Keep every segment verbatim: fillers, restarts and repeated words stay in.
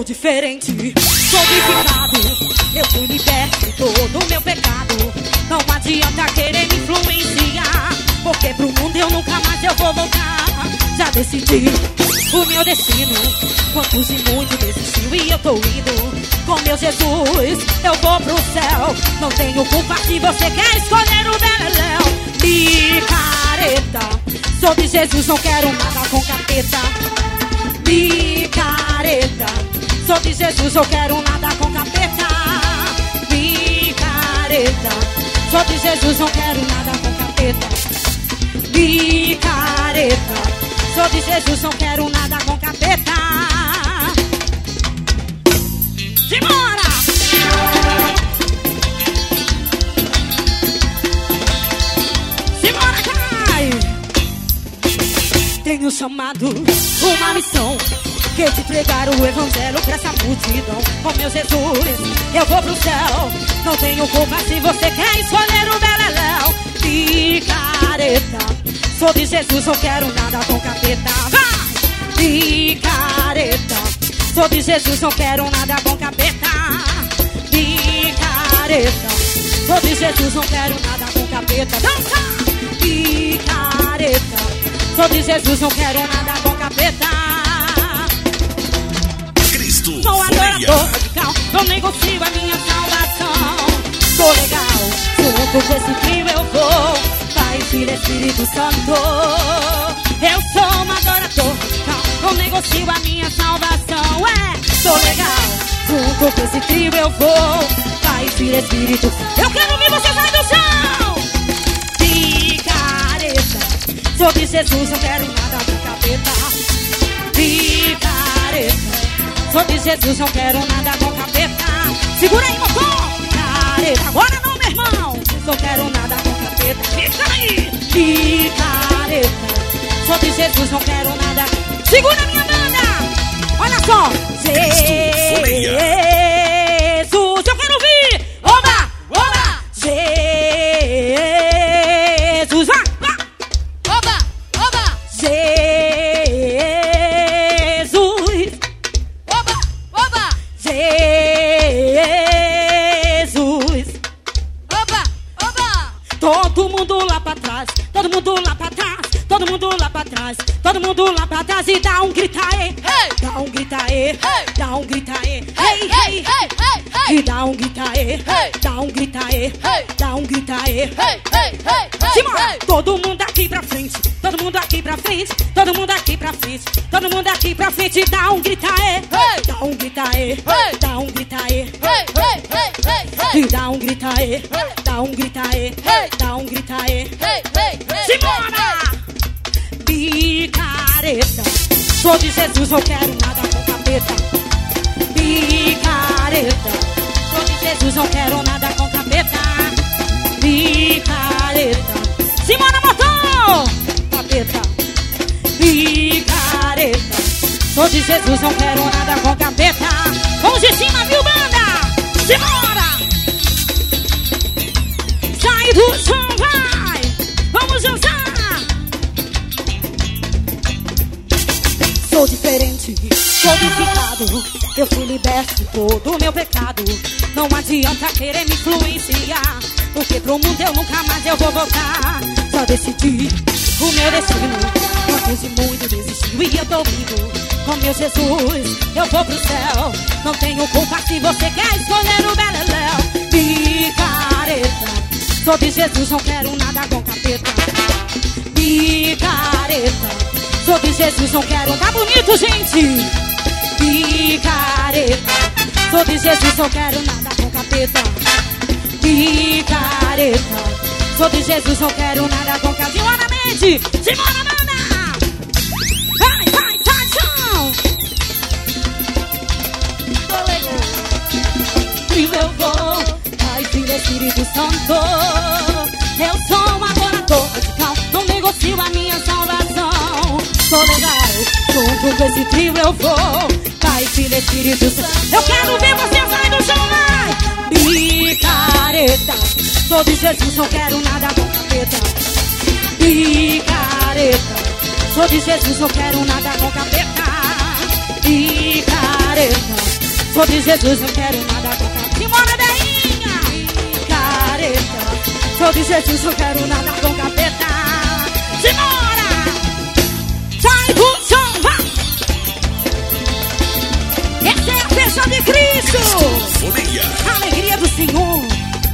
Sou diferente, codificado. Eu fui liberto de todo o meu pecado. Não adianta querer me influenciar, porque pro mundo eu nunca mais eu vou voltar. Já decidi o meu destino. Quantos e muitos desistiu e eu tô indo. Com meu Jesus eu vou pro céu. Não tenho culpa se você quer escolher o beleléu. Picareta, sou de Jesus, não quero nada com capeta. Picareta, sou de Jesus, eu quero nada com capeta. Picareta, sou de Jesus, não quero nada com capeta. Picareta, sou de Jesus, não quero nada com capeta. Simbora! Simbora, cai! Tenho chamado, uma missão, que te pregar o evangelho pra essa multidão. Com meu Jesus, eu vou pro céu. Não tenho culpa se você quer escolher o beleléu. Picareta, sou de Jesus, não quero nada com capeta. Vai! Picareta, sou de Jesus, não quero nada com capeta. Picareta, sou de Jesus, não quero nada com capeta. Dança! Picareta, sou de Jesus, não quero nada com capeta. Cristo, sou adorador radical, não negocio a minha salvação. Sou legal, junto com esse trio eu vou. Pai, Filho, Espírito Santo. Eu sou um adorador radical, não negocio a minha salvação. É, sou legal, junto com esse trio eu vou. Pai, Filho, Espírito Santo. Eu quero ver você sair do chão. Picareta, sou de Jesus, não quero nada com capeta. Picareta, sou de Jesus, não quero nada com capeta. Segura aí, motor! Careta, agora não, meu irmão. Não quero nada com capeta. Fica aí! Picareta, sou de Jesus, não quero nada. Segura minha banda! Olha só! Jesus, eu quero ouvir! Oba! Oba! Jesus, vai! Vai! Oba! Oba! Jesus! Oba! Oba! Jesus! Oba! Oba! Todo mundo lá pra trás, todo mundo lá pra trás, todo mundo lá pra trás, todo mundo lá pra trás e dá um grita aí, hey! Dá um grita aí, hey! Dá um grita aí, hey, hey, hey, hey, hey! E dá um grita aí, hey! Dá um grita aí, hey! Dá um grita aí, hey, hey, hey, hey! Simão, todo mundo aqui pra frente, todo mundo aqui pra frente, todo mundo aqui pra frente, todo mundo aqui pra frente, dá um grita aí, hey! Dá um grita aí, hey! Dá um grita aí, hey, hey, hey, hey, hey! E dá um grita aí, hey! Dá um grita aí, hey! Dá um grita aí, hey, hey, hey! Simona! Picareta, sou de Jesus, não quero nada com capeta. Picareta, sou de Jesus, não quero nada com capeta. Picareta, Simona motor! Capeta. Picareta, sou de Jesus, não quero nada com capeta. Vamos de cima, viu, banda? Simona! Sai do som, vai! Vamos dançar! Sou diferente, codificado. Eu fui liberto de todo o meu pecado. Não adianta querer me influenciar, porque pro mundo eu nunca mais eu vou voltar. Já decidi o meu destino. Quantos e muito desistiu e eu tô indo. Com meu Jesus eu vou pro céu. Não tenho culpa se você quer escolher o beleléu. Picareta, sou de Jesus, não quero nada com capeta. Picareta, sou de Jesus, não quero. Tá bonito, gente! Picareta, sou de Jesus, não quero nada com capeta. Picareta, sou de Jesus, não quero nada com capeta. Simona mente! Simona manda! Vai, vai, vai, chão! Tô legal. Eu vou, Pai, Filho, Espírito Santo. Eu sou um adorador radical, não negocio a minha salvação. Sou legal, junto com esse trio eu vou. Pai, Filho, Espírito Santo. Eu quero ver você sair do chão, vai! Picareta, sou de Jesus, não quero nada com capeta. Picareta, sou de Jesus, não quero nada com capeta. Picareta, Sou de Jesus, não quero nada com capeta. Simona Beinha, careta. Sou de Jesus, não quero nada com capeta. Simona, sai do chão, vá. Essa é a festa de Cristo. Folia. A alegria do Senhor.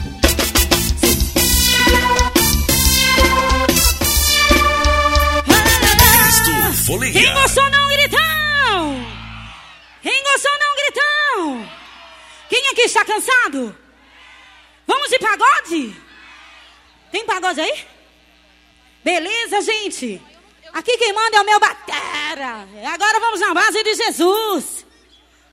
Cristo, folia. Quem gostou não, gritão. Quem gostou não, gritão. Quem aqui está cansado? Vamos de pagode? Tem pagode aí? Beleza, gente. Aqui quem manda é o meu batera. Agora vamos na base de Jesus.